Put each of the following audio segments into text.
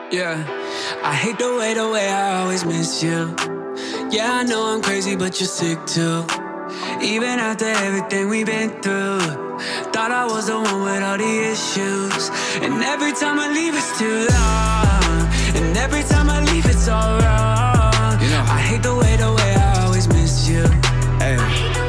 Yeah, I hate the way I always miss you. Yeah, I know I'm crazy, but you're sick too. Even after everything we've been through, thought I was the one with all the issues. And every time I leave, it's too long. And every time I leave, it's all wrong. You know, I hate the way I always miss you. Hey.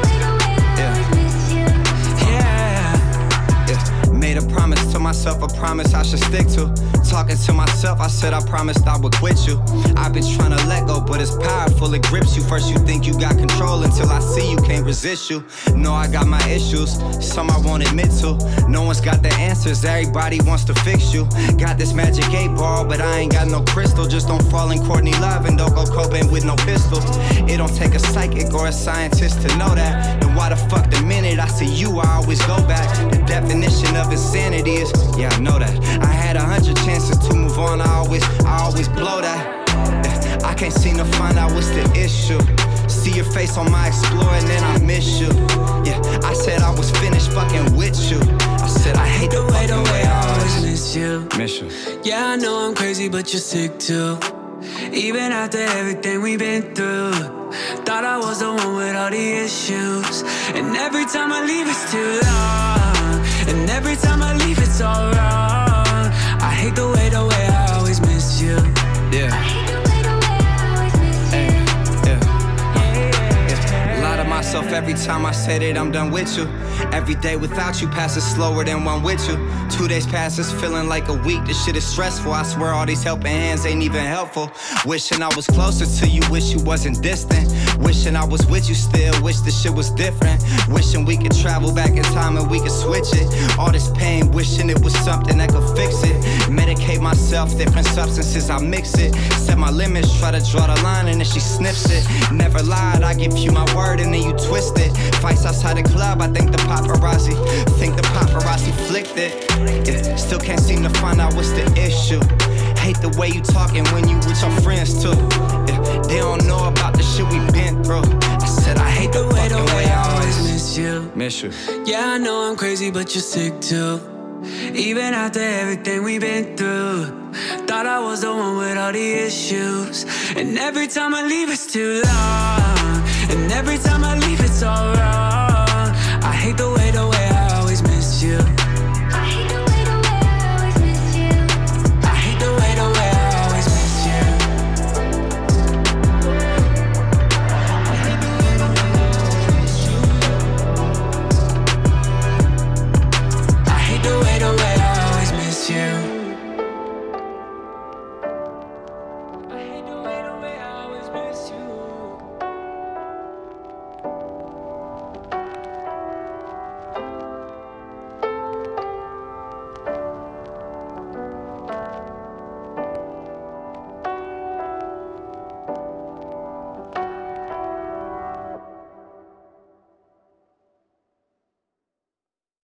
Made a promise to myself, a promise I should stick to. Talking to myself, I said I promised I would quit you. I've been trying to let go, but it's powerful, it grips you. First you think you got control until I see you can't resist you. Know I got my issues, some I won't admit to. No one's got the answers, everybody wants to fix you. Got this magic 8-ball, but I ain't got no crystal. Just don't fall in Courtney Love and don't go Cobain with no pistol. It don't take a psychic or a scientist to know that. Then why the fuck the minute I see you, I always go back. The definition of insanity is, yeah, I know that. I had 100 chances to move on, I always blow that. I can't seem to find out what's the issue. See your face on my Explorer and then I miss you. Yeah, I said I was finished fucking with you. I said I hate the way I always miss you. Miss you. Yeah, I know I'm crazy, but you're sick too. Even after everything we've been through, thought I was the one with all the issues. And every time I leave, it's too long. And every time I leave, it's all wrong. I hate the way I always miss you. Yeah. I hate the way I always miss you. Yeah. A lot of myself every time I say that I'm done with you. Every day without you passes slower than one with you. 2 days passes feeling like a week. This shit is stressful. I swear all these helping hands ain't even helpful. Wishing I was closer to you, wish you wasn't distant. Wishing I was with you still, wish this shit was different. Wishing we could travel back in time and we could switch it. All this pain, wishing it was something that could fix it. Medicate myself, different substances, I mix it. Set my limits, try to draw the line and then she snips it. Never lied, I give you my word and then you twist it. Fights outside the club, I think the paparazzi flicked it. Yeah, still can't seem to find out what's the issue. Hate the way you talking when you with your friends too. Yeah, they don't know about the shit we been through. I said I hate the way I always miss you. Miss you. Yeah, I know I'm crazy, but you're sick too. Even after everything we've been through, thought I was the one with all the issues. And every time I leave, it's too long. And every time